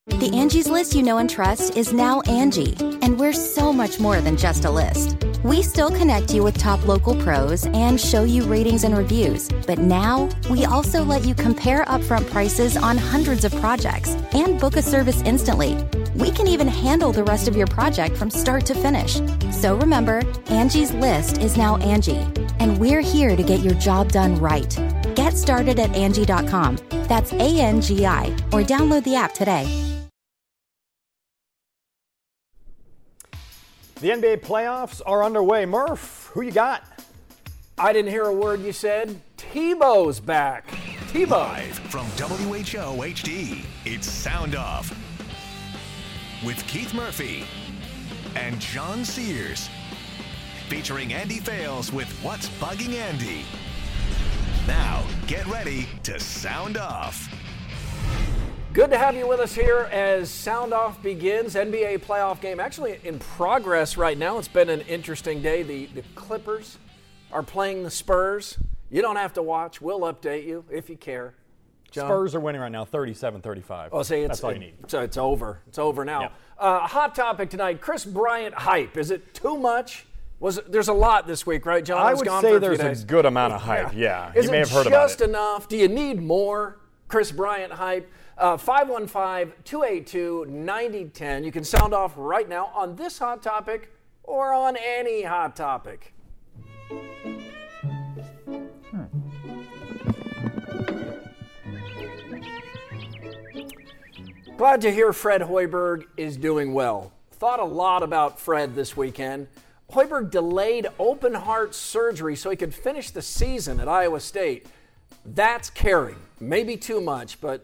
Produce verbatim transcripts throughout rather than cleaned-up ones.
The Angie's List you know and trust is now Angie, and we're so much more than just a list. We still connect you with top local pros and show you ratings and reviews, but now we also let you compare upfront prices on hundreds of projects and book a service instantly. We can even handle the rest of your project from start to finish. So remember, Angie's List is now Angie, and we're here to get your job done right. Get started at Angie dot com. That's A N G I, or download the app today. The N B A playoffs are underway. Murph, who you got? I didn't hear a word you said. Tebow's back. Tebow. Live from W H O H D, it's Sound Off with Keith Murphy and John Sears, featuring Andy Fales with What's Bugging Andy. Now, get ready to sound off. Good to have you with us here as Sound Off begins. N B A playoff game actually in progress right now. It's been an interesting day. The, the Clippers are playing the Spurs. You don't have to watch. We'll update you if you care. John? Spurs are winning right now, thirty-seven thirty-five. Oh, see, it's, That's all you need. So it's over. It's over now. Yep. Uh, hot topic tonight, Chris Bryant hype. Is it too much? Was it, there's a lot this week, right, John? I was would gone say for a there's few days. a good amount of hype, yeah. Is you may it have heard about it. just enough? Do you need more Chris Bryant hype? Uh, five one five, two eight two, nine zero one zero. You can sound off right now on this hot topic or on any hot topic. Glad to hear Fred Hoiberg is doing well. Thought a lot about Fred this weekend. Hoiberg delayed open heart surgery so he could finish the season at Iowa State. That's caring. Maybe too much, but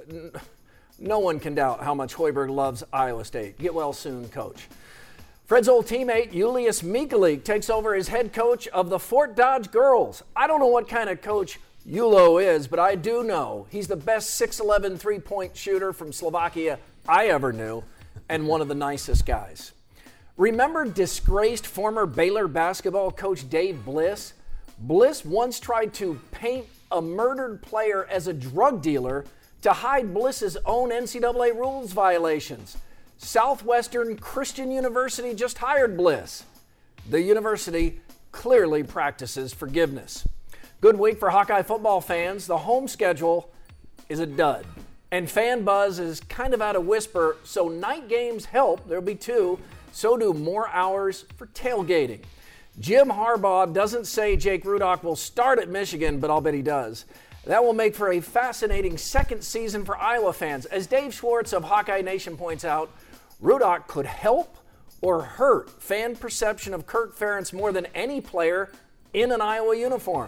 no one can doubt how much Hoiberg loves Iowa State. Get well soon, Coach. Fred's old teammate, Julius Mikalik, takes over as head coach of the Fort Dodge girls. I don't know what kind of coach Julo is, but I do know he's the best six eleven three-point shooter from Slovakia I ever knew, and one of the nicest guys. Remember disgraced former Baylor basketball coach Dave Bliss? Bliss once tried to paint a murdered player as a drug dealer to hide Bliss's own N C double A rules violations. Southwestern Christian University just hired Bliss. The university clearly practices forgiveness. Good week for Hawkeye football fans. The home schedule is a dud. And fan buzz is kind of out of whisper, so night games help. There'll be two. So do more hours for tailgating. Jim Harbaugh doesn't say Jake Rudock will start at Michigan, but I'll bet he does. That will make for a fascinating second season for Iowa fans. As Dave Schwartz of Hawkeye Nation points out, Rudock could help or hurt fan perception of Kirk Ferentz more than any player in an Iowa uniform.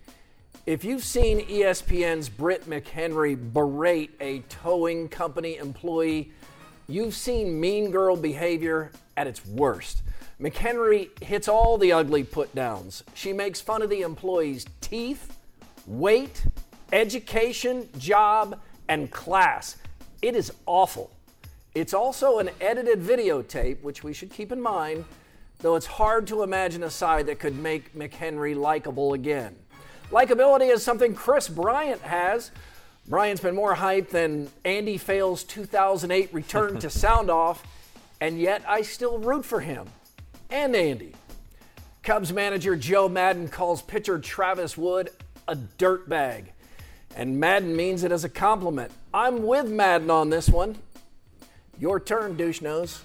If you've seen E S P N's Britt McHenry berate a towing company employee, you've seen mean girl behavior at its worst. McHenry hits all the ugly put-downs. She makes fun of the employee's teeth, weight, education, job, and class. It is awful. It's also an edited videotape, which we should keep in mind, though it's hard to imagine a side that could make McHenry likable again. Likability is something Chris Bryant has. Bryant's been more hyped than Andy Fales' two thousand eight return to Sound Off, and yet I still root for him and Andy. Cubs manager Joe Madden calls pitcher Travis Wood a dirtbag, and Madden means it as a compliment. I'm with Madden on this one. Your turn, douche nose.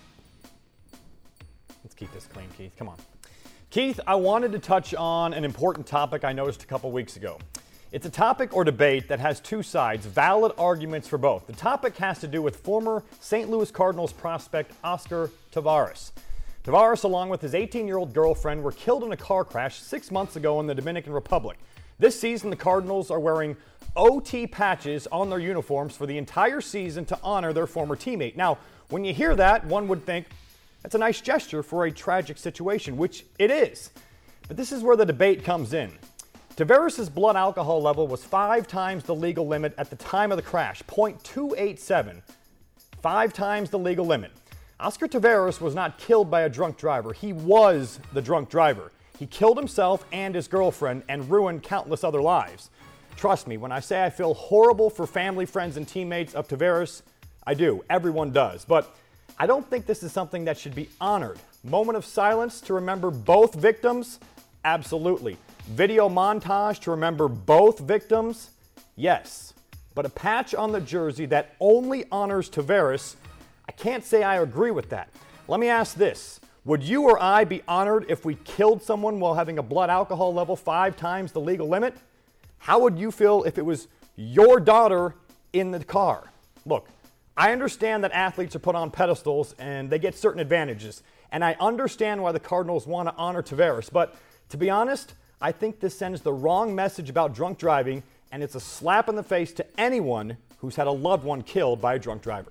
Let's keep this clean, Keith. Come on. Keith, I wanted to touch on an important topic I noticed a couple weeks ago. It's a topic or debate that has two sides, valid arguments for both. The topic has to do with former Saint Louis Cardinals prospect Oscar Taveras. Taveras, along with his eighteen-year-old girlfriend, were killed in a car crash six months ago in the Dominican Republic. This season, the Cardinals are wearing O T patches on their uniforms for the entire season to honor their former teammate. Now, when you hear that, one would think that's a nice gesture for a tragic situation, which it is. But this is where the debate comes in. Taveras' blood alcohol level was five times the legal limit at the time of the crash, point two eight seven. Five times the legal limit. Oscar Taveras was not killed by a drunk driver. He was the drunk driver. He killed himself and his girlfriend and ruined countless other lives. Trust me, when I say I feel horrible for family, friends, and teammates of Taveras, I do. Everyone does. But I don't think this is something that should be honored. Moment of silence to remember both victims? Absolutely. Video montage to remember both victims? Yes. But a patch on the jersey that only honors Tavares, I can't say I agree with that. Let me ask this. Would you or I be honored if we killed someone while having a blood alcohol level five times the legal limit? How would you feel if it was your daughter in the car? Look, I understand that athletes are put on pedestals and they get certain advantages. And I understand why the Cardinals want to honor Tavares. But to be honest, I think this sends the wrong message about drunk driving, and it's a slap in the face to anyone who's had a loved one killed by a drunk driver.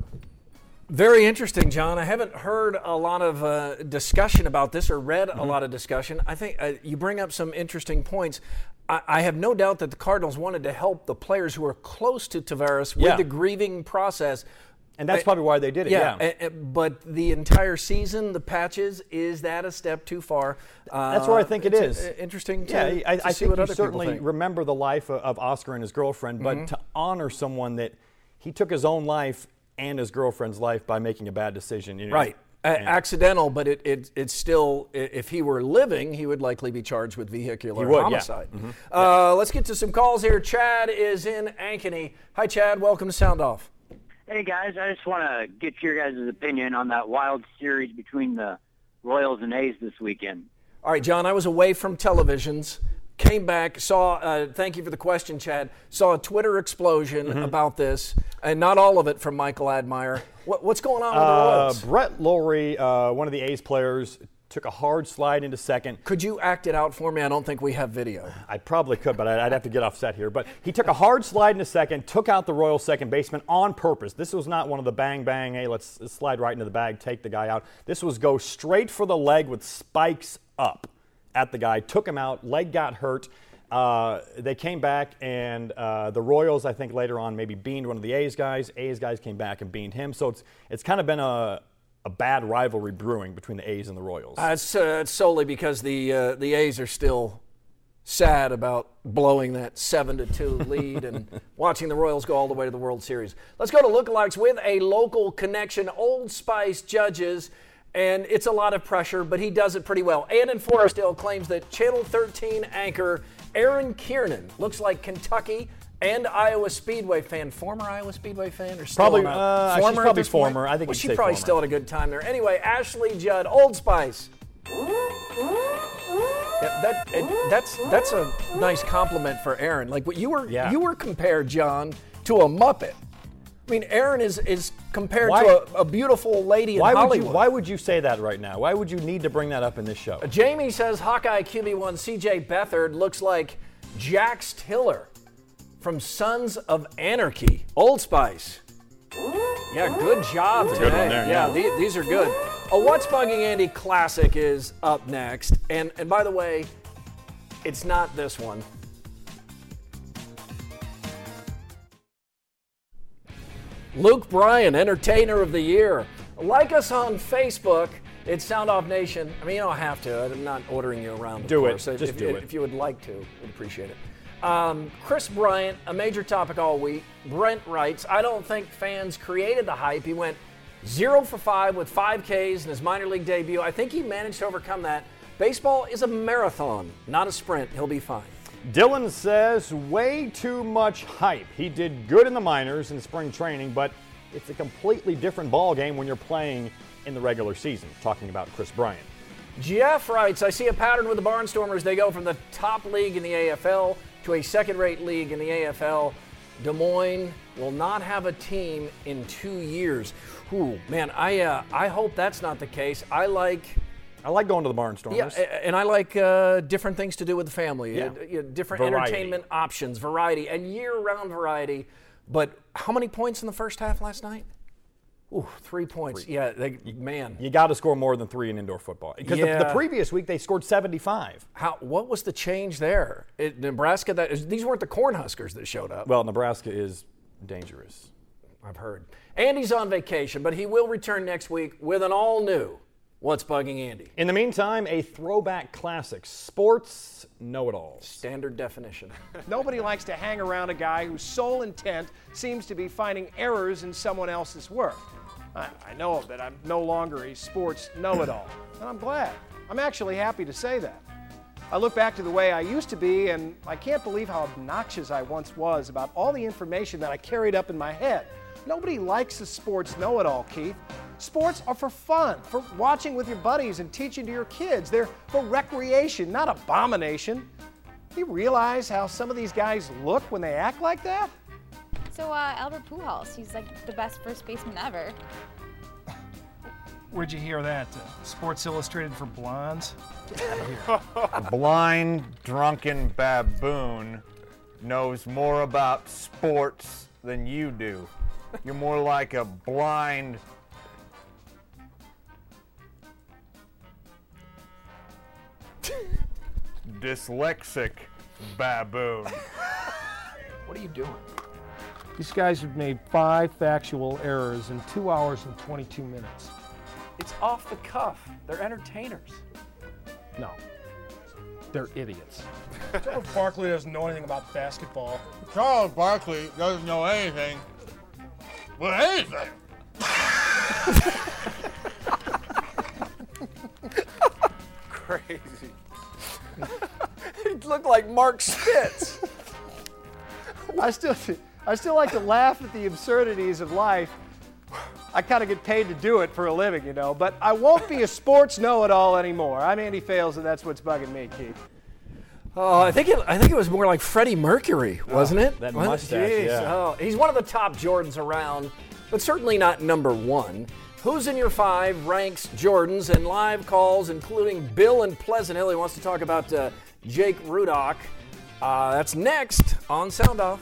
Very interesting, John. I haven't heard a lot of uh, discussion about this or read mm-hmm. a lot of discussion. I think uh, you bring up some interesting points. I, I have no doubt that the Cardinals wanted to help the players who are close to Tavares with yeah. the grieving process. And that's probably why they did it, yeah. yeah. Uh, but the entire season, the patches, is that a step too far? Uh, that's where I think it is. A, interesting to, yeah, I, to I see think what you other certainly people think. remember the life of, of Oscar and his girlfriend, but mm-hmm. to honor someone that he took his own life and his girlfriend's life by making a bad decision. You know? Right. A- accidental, but it, it it's still, if he were living, he would likely be charged with vehicular he would, homicide. Yeah. Mm-hmm. Uh, yeah. Let's get to some calls here. Chad is in Ankeny. Hi, Chad. Welcome to Sound Off. Hey, guys. I just want to get your guys' opinion on that wild series between the Royals and A's this weekend. All right, John, I was away from televisions. Came back, saw, uh, thank you for the question, Chad, saw a Twitter explosion mm-hmm. about this, and not all of it from Michael Admire. What, what's going on with uh, the Royals? Brett Lowry, uh, one of the A's players, took a hard slide into second. Could you act it out for me? I don't think we have video. I probably could, but I'd have to get off set here. But he took a hard slide into second, took out the Royals second baseman on purpose. This was not one of the bang, bang, hey, let's, let's slide right into the bag, take the guy out. This was go straight for the leg with spikes up at the guy, took him out, leg got hurt. Uh, they came back, and uh, the Royals, I think later on, maybe beaned one of the A's guys. A's guys came back and beaned him. So it's it's kind of been a, a bad rivalry brewing between the A's and the Royals. Uh, it's, uh, it's solely because the uh, the A's are still sad about blowing that seven to two lead and watching the Royals go all the way to the World Series. Let's go to lookalikes with a local connection. Old Spice Judges. And it's a lot of pressure, but he does it pretty well. Andon Forestdale claims that Channel thirteen anchor Aaron Kiernan looks like Kentucky and Iowa Speedway fan. Former Iowa Speedway fan? Or still probably, not? uh, former she's probably at this point? former. I think well, you'd she say probably former. still had a good time there. Anyway, Ashley Judd, Old Spice. Yeah, that it, that's that's a nice compliment for Aaron. Like what you were yeah. you were compared, John, to a Muppet. I mean, Aaron is, is compared why, to a, a beautiful lady in why Hollywood. Would you, why would you say that right now? Why would you need to bring that up in this show? Uh, Jamie says Hawkeye Q B one C J Beathard looks like Jax Tiller from Sons of Anarchy. Old Spice. Yeah, good job today. Good one there, yeah, yeah. These, these are good. A What's Bugging Andy classic is up next. And, and by the way, it's not this one. Luke Bryan, Entertainer of the Year. Like us on Facebook. It's Sound Off Nation. I mean, you don't have to. I'm not ordering you around. Of do course. it. If, Just if, do if, it. If you would like to, we'd appreciate it. Um, Chris Bryant, a major topic all week. Brent writes, I don't think fans created the hype. He went zero for five with five Ks in his minor league debut. I think he managed to overcome that. Baseball is a marathon, not a sprint. He'll be fine. Dylan says way too much hype. He did good in the minors in spring training, but it's a completely different ball game when you're playing in the regular season. Talking about Chris Bryant. Jeff writes, I see a pattern with the Barnstormers. They go from the top league in the A F L to a second-rate league in the A F L. Des Moines will not have a team in two years. Ooh, man, I uh, I hope that's not the case. I like... I like going to the Barnstormers. Yeah, and I like uh, different things to do with the family, Yeah. uh, you know, different Variety. entertainment options, variety, and year-round variety. But how many points in the first half last night? Ooh, three points. Three. Yeah, they, man. You got to score more than three in indoor football. Because Yeah. the, the previous week they scored seventy-five. How? What was the change there? It, Nebraska. That these weren't the Cornhuskers that showed up. Well, Nebraska is dangerous. I've heard. Andy's on vacation, but he will return next week with an all-new What's bugging Andy? In the meantime, a throwback classic, sports know-it-alls. Standard definition. Nobody likes to hang around a guy whose sole intent seems to be finding errors in someone else's work. I, I know that I'm no longer a sports know-it-all, and I'm glad. I'm actually happy to say that. I look back to the way I used to be, and I can't believe how obnoxious I once was about all the information that I carried up in my head. Nobody likes a sports know-it-all, Keith. Sports are for fun, for watching with your buddies and teaching to your kids. They're for recreation, not abomination. Do you realize how some of these guys look when they act like that? So, uh, Albert Pujols, he's like the best first baseman ever. Where'd you hear that? Uh, Sports Illustrated for blondes? Get out of here. A blind, drunken baboon knows more about sports than you do. You're more like a blind... dyslexic baboon. What are you doing? These guys have made five factual errors in two hours and twenty-two minutes. It's off the cuff. They're entertainers. No, they're idiots. Charles Barkley doesn't know anything about basketball. Charles Barkley doesn't know anything. Well, anything. Crazy. He looked like Mark Spitz. I still, I still like to laugh at the absurdities of life. I kind of get paid to do it for a living, you know, but I won't be a sports know-it-all anymore. I'm Andy Fales, and that's what's bugging me, Keith. Oh, I think it, I think it was more like Freddie Mercury, wasn't it? That What? mustache, Jeez. yeah. Oh, he's one of the top Jordans around, but certainly not number one. Who's in your five ranks Jordans, and live calls, including Bill in Pleasant Hill. He wants to talk about uh, Jake Rudock. Uh, that's next on Sound Off.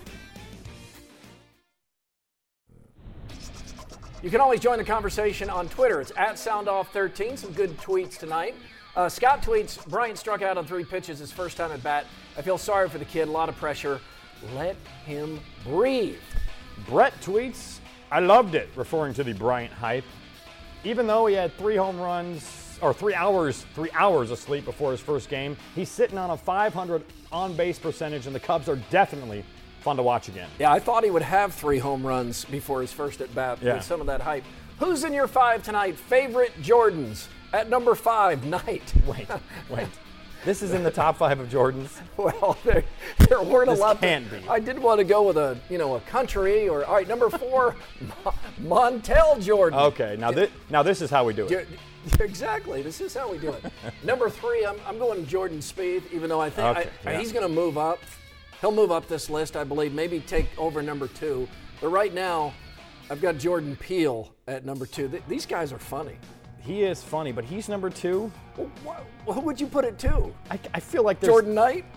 You can always join the conversation on Twitter. It's at Sound Off thirteen. Some good tweets tonight. Uh, Scott tweets, Bryant struck out on three pitches his first time at bat. I feel sorry for the kid. A lot of pressure. Let him breathe. Brett tweets, I loved it, referring to the Bryant hype. Even though he had three home runs, or three hours, three hours of sleep before his first game, he's sitting on a five hundred on-base percentage, and the Cubs are definitely fun to watch again. Yeah, I thought he would have three home runs before his first at bat Yeah. with some of that hype. Who's in your five tonight? Favorite Jordans? At number five, Knight. Wait, wait. This is in the top five of Jordans? Well, there, there weren't This a lot. can't be. I did want to go with a, you know, a country or, all right, number four, Mon- Montel Jordan. Okay, now this, now this is how we do it. Jo- Exactly. This is how we do it. Number three, I'm, I'm going Jordan Spieth, even though I think Okay, I, yeah. he's going to move up. He'll move up this list, I believe, maybe take over number two. But right now, I've got Jordan Peele at number two. Th- these guys are funny. He is funny, but he's number two. Well, wh- who would you put it to? I, I feel like there's Jordan Knight?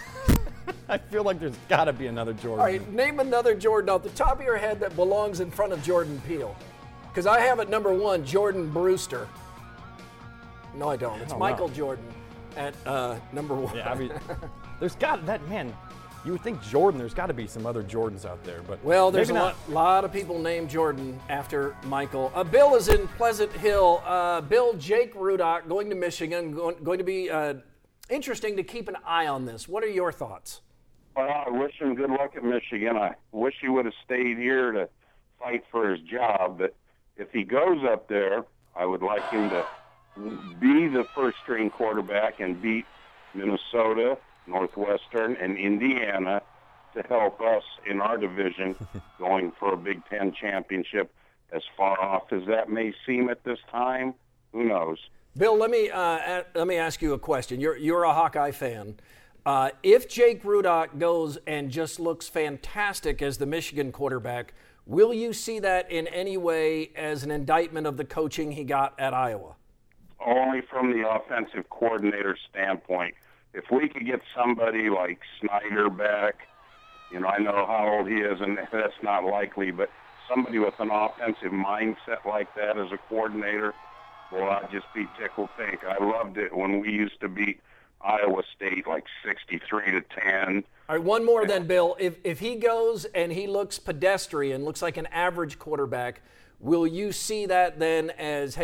I feel like there's got to be another Jordan. All right, name another Jordan off the top of your head that belongs in front of Jordan Peele. Because I have at number one, Jordan Brewster. No, I don't. It's don't Michael know. Jordan at uh, number one. Yeah, I mean, there's got that man. You would think Jordan. There's got to be some other Jordans out there, but Well, there's a maybe lot, not. lot of people named Jordan after Michael. Uh, Bill is in Pleasant Hill. Uh, Bill, Jake Rudock going to Michigan, going, going to be uh, interesting to keep an eye on this. What are your thoughts? Well, I wish him good luck at Michigan. I wish he would have stayed here to fight for his job. But if he goes up there, I would like him to be the first-string quarterback and beat Minnesota, Northwestern, and Indiana to help us in our division going for a Big Ten championship. As far off as that may seem at this time, who knows? Bill, let me uh, a- let me ask you a question. You're you're a Hawkeye fan. Uh, if Jake Rudock goes and just looks fantastic as the Michigan quarterback, will you see that in any way as an indictment of the coaching he got at Iowa? Only from the offensive coordinator standpoint. If we could get somebody like Snyder back, you know, I know how old he is, and that's not likely, but somebody with an offensive mindset like that as a coordinator, well, I'd just be tickled pink. I loved it when we used to beat Iowa State like sixty-three to ten. All right, one more then, Bill. If if he goes and he looks pedestrian, looks like an average quarterback, will you see that then as, hey,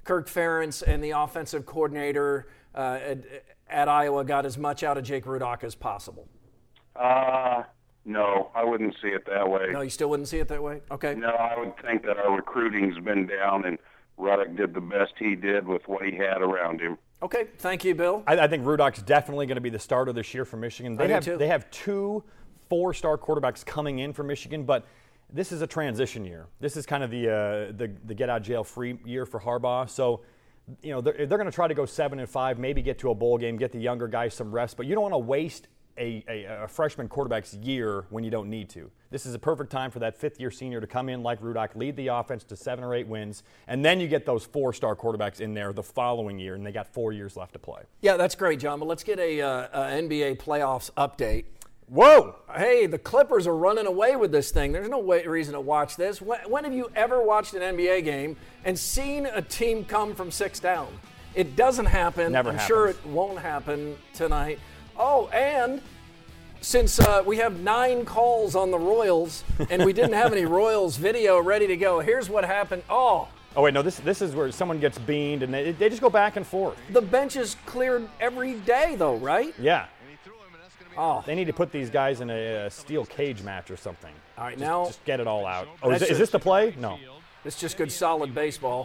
Kirk Ferentz and the offensive coordinator uh, at, at Iowa got as much out of Jake Rudock as possible? Uh, no, I wouldn't see it that way. No, you still wouldn't see it that way? Okay. No, I would think that our recruiting's been down, and Rudock did the best he did with what he had around him. Okay, thank you, Bill. I, I think Rudock's definitely going to be the starter this year for Michigan. They I do have too. they have two four-star quarterbacks coming in for Michigan, but this is a transition year. This is kind of the uh, the, the get-out-jail-free year for Harbaugh. So, you know, they're, they're going to try to go seven and five, maybe get to a bowl game, get the younger guys some rest, but you don't want to waste A, a, a freshman quarterback's year when you don't need to. This is a perfect time for that fifth-year senior to come in like Rudock, lead the offense to seven or eight wins, and then you get those four-star quarterbacks in there the following year, and they got four years left to play. Yeah, that's great, John, but let's get a, uh, a N B A playoffs update. Whoa! Hey, the Clippers are running away with this thing. There's no way, reason to watch this. When, when have you ever watched an N B A game and seen a team come from six down? It doesn't happen. Never I'm happens. sure it won't happen tonight. Oh, and since uh, we have nine calls on the Royals and we didn't have any Royals video ready to go, here's what happened. Oh. Oh, wait, no, this this is where someone gets beaned, and they, they just go back and forth. The bench is cleared every day, though, right? Yeah. Oh. They need to put these guys in a, a steel cage match or something. All right, just, now. Just get it all out. Oh, is, That's is this the play? No. It's just good, solid baseball.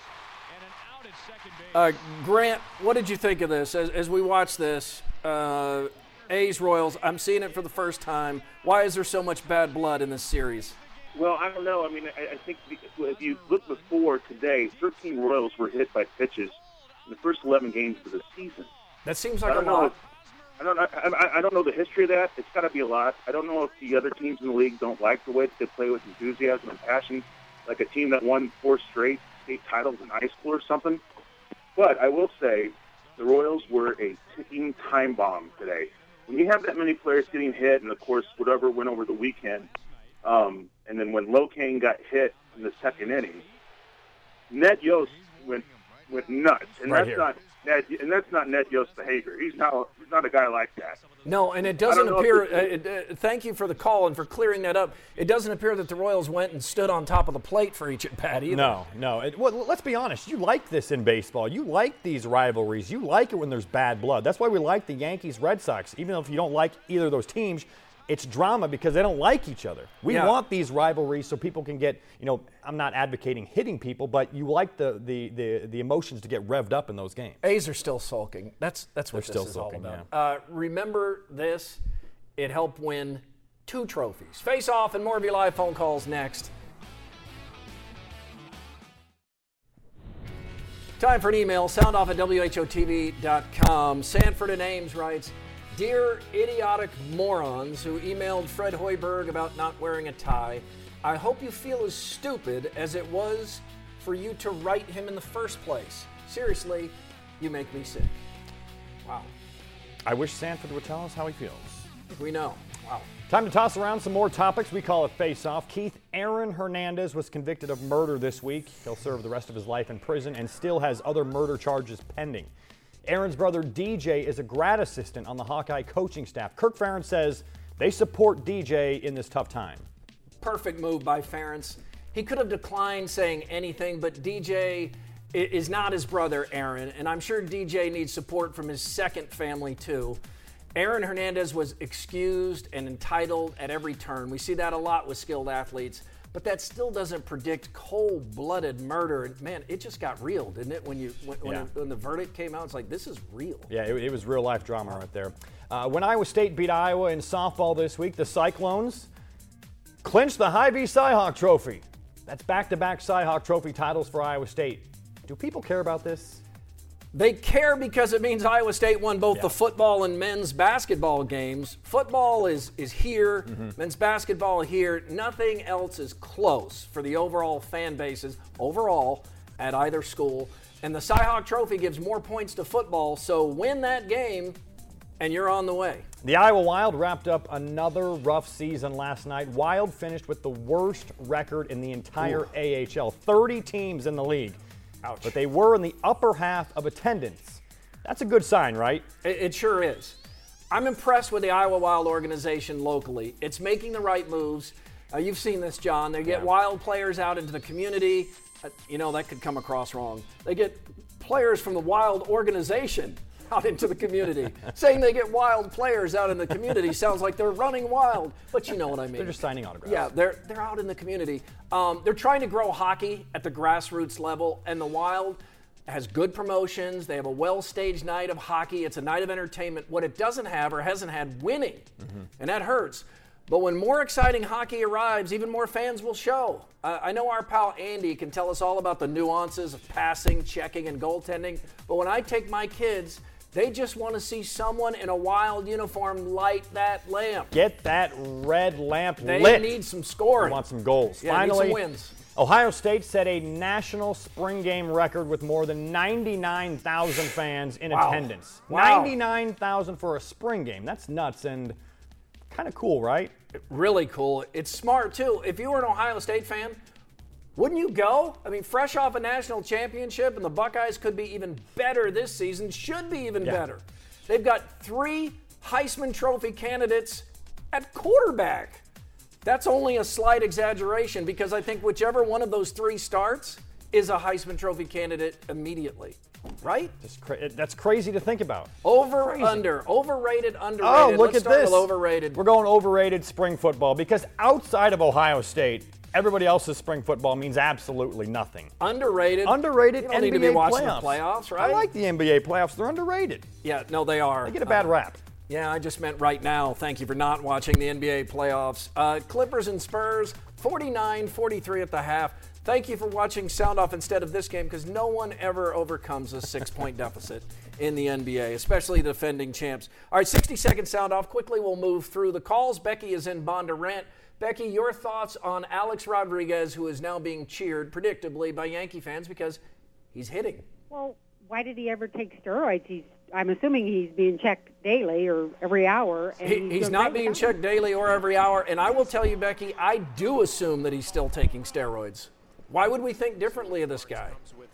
Uh, Grant, what did you think of this? As, as we watch this, uh, A's Royals, I'm seeing it for the first time. Why is there so much bad blood in this series? Well, I don't know. I mean, I, I think if you look before today, thirteen Royals were hit by pitches in the first eleven games of the season. That seems like I a don't know. lot. I don't. I, I, I don't know the history of that. It's got to be a lot. I don't know if the other teams in the league don't like the way that they play with enthusiasm and passion, like a team that won four straight state titles in high school or something. But I will say, the Royals were a ticking time bomb today. When you have that many players getting hit, and of course whatever went over the weekend, um, and then when Locaine got hit in the second inning, Ned Yost went went nuts, and Right that's here. not Ned, and that's not Ned Yost's behavior. He's not he's not a guy like that. No, and it I doesn't don't know appear. if Uh, it, uh, thank you for the call and for clearing that up. It doesn't appear that the Royals went and stood on top of the plate for each at bat either. No, no. It, well, let's be honest. You like this in baseball. You like these rivalries. You like it when there's bad blood. That's why we like the Yankees, Red Sox. Even though if you don't like either of those teams, it's drama because they don't like each other. We Yeah. want these rivalries so people can get, you know, I'm not advocating hitting people, but you like the the the, the emotions to get revved up in those games. A's are still sulking. That's that's what They're this still is sulking, all about. Uh, remember this. It helped win two trophies. Face Off and more of your live phone calls next. Time for an email, soundoff at W H O T V dot com. Sanford and Ames writes, Dear idiotic morons who emailed Fred Hoiberg about not wearing a tie, I hope you feel as stupid as it was for you to write him in the first place. Seriously, you make me sick. Wow. I wish Sanford would tell us how he feels. We know. Wow. Time to toss around some more topics. We call it Face Off. Keith Aaron Hernandez was convicted of murder this week. He'll serve the rest of his life in prison and still has other murder charges pending. Aaron's brother D J is a grad assistant on the Hawkeye coaching staff. Kirk Ferentz says they support D J in this tough time. Perfect move by Ferentz. He could have declined saying anything, but D J i- is not his brother, Aaron, and I'm sure D J needs support from his second family, too. Aaron Hernandez was excused and entitled at every turn. We see that a lot with skilled athletes, but that still doesn't predict cold-blooded murder. And man, it just got real, didn't it? When you when, when, Yeah. it- when the verdict came out, it's like, this is real. Yeah, it, it was real-life drama right there. Uh, when Iowa State beat Iowa in softball this week, the Cyclones clinched the Hy-Vee Cy-Hawk Trophy. That's back-to-back Cy-Hawk Trophy titles for Iowa State. Do people care about this? They care because it means Iowa State won both Yeah. the football and men's basketball games. Football is is here, Mm-hmm. men's basketball here. Nothing else is close for the overall fan bases overall at either school. And the Cy-Hawk Trophy gives more points to football, so win that game and you're on the way. The Iowa Wild wrapped up another rough season last night. Wild finished with the worst record in the entire Ooh. A H L. thirty teams in the league. Ouch. But they were in the upper half of attendance. That's a good sign, right? It, it sure is. I'm impressed with the Iowa Wild organization locally. It's making the right moves. Uh, you've seen this, John. They get Yeah. Wild players out into the community Uh, you know, that could come across wrong. They get players from the Wild organization out into the community. Saying they get Wild players out in the community sounds like they're running wild, but you know what I mean. They're just signing autographs. Yeah, they're they're out in the community. Um, they're trying to grow hockey at the grassroots level, and the Wild has good promotions. They have a well-staged night of hockey. It's a night of entertainment. What it doesn't have or hasn't had, winning, mm-hmm. and that hurts. But when more exciting hockey arrives, even more fans will show. Uh, I know our pal Andy can tell us all about the nuances of passing, checking, and goaltending, but when I take my kids, they just want to see someone in a Wild uniform light that lamp. Get that red lamp they lit. They need some scoring. They want some goals. Yeah, Finally, need some wins. Ohio State set a national spring game record with more than ninety-nine thousand fans in wow. attendance. Wow. ninety-nine thousand for a spring game. That's nuts and kind of cool, right? Really cool. It's smart, too. If you were an Ohio State fan, wouldn't you go? I mean, fresh off a national championship, and the Buckeyes could be even better this season, should be even yeah. better. They've got three Heisman Trophy candidates at quarterback. That's only a slight exaggeration because I think whichever one of those three starts is a Heisman Trophy candidate immediately. Right? Cra- that's crazy to think about. Over, crazy. under, overrated, underrated. Oh, look Let's at start this. With overrated. We're going overrated spring football because outside of Ohio State, everybody else's spring football means absolutely nothing. Underrated. Underrated You don't N B A need to be watching playoffs. the playoffs, right? I like the N B A playoffs. They're underrated. Yeah, no, they are. They get a bad uh, rap. Yeah, I just meant right now. Thank you for not watching the N B A playoffs. Uh, Clippers and Spurs, forty-nine forty-three at the half. Thank you for watching Sound Off instead of this game because no one ever overcomes a six-point deficit in the N B A, especially the defending champs. All right, sixty-second Sound Off. Quickly, we'll move through the calls. Becky is in Bondurant. Becky, your thoughts on Alex Rodriguez, who is now being cheered, predictably, by Yankee fans because he's hitting. Well, why did he ever take steroids? He's I'm assuming he's being checked daily or every hour. And he, he's, he's not being checked daily or every hour. And I will tell you, Becky, I do assume that he's still taking steroids. Why would we think differently of this guy?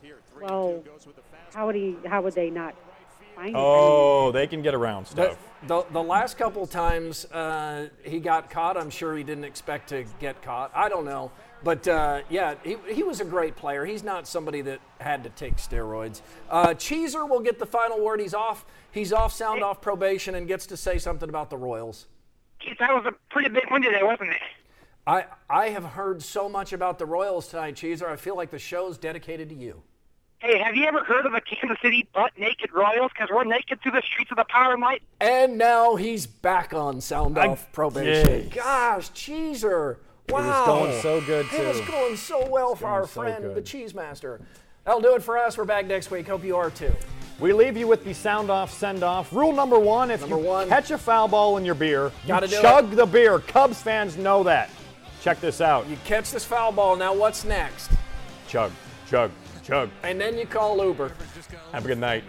Well, how would he? How would they not find Oh, they can get around stuff. The, the, the last couple times uh, he got caught, I'm sure he didn't expect to get caught. I don't know. But, uh, yeah, he, he was a great player. He's not somebody that had to take steroids. Uh, Cheeser will get the final word. He's off. He's off sound off probation and gets to say something about the Royals. Keith, that was a pretty big one today, wasn't it? I, I have heard so much about the Royals tonight, Cheeser. I feel like the show's dedicated to you. Hey, have you ever heard of the Kansas City butt-naked Royals? Because we're naked through the streets of the power and light. And now he's back on sound off probation. Jeez. Gosh, Cheeser. Wow. It was going so good, too. It was going so well for our so friend, good. the Cheese Master. That'll do it for us. We're back next week. Hope you are, too. We leave you with the sound off, send off. Rule number one, if number you one. catch a foul ball in your beer, Gotta you do chug it. the beer. Cubs fans know that. Check this out. You catch this foul ball. Now what's next? Chug, chug, chug. And then you call Uber. Have a good night.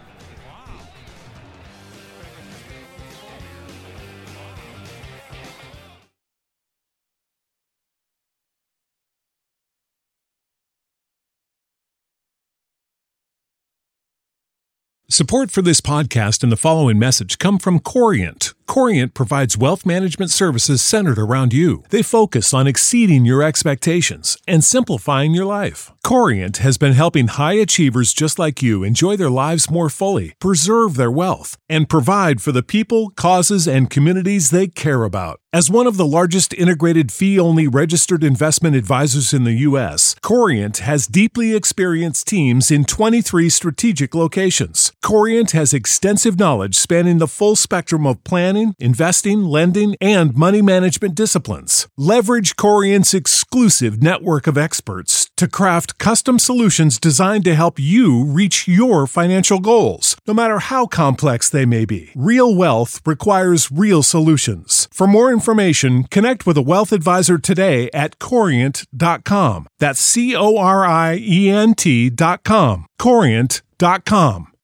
Support for this podcast and the following message come from Corient. Corient provides wealth management services centered around you. They focus on exceeding your expectations and simplifying your life. Corient has been helping high achievers just like you enjoy their lives more fully, preserve their wealth, and provide for the people, causes, and communities they care about. As one of the largest integrated fee-only registered investment advisors in the U S, Corient has deeply experienced teams in twenty-three strategic locations. Corient has extensive knowledge spanning the full spectrum of planning, investing, lending, and money management disciplines. Leverage Corient's exclusive network of experts to craft custom solutions designed to help you reach your financial goals, no matter how complex they may be. Real wealth requires real solutions. For more information, connect with a wealth advisor today at corient dot com. That's C O R I E N T dot com. corient dot com.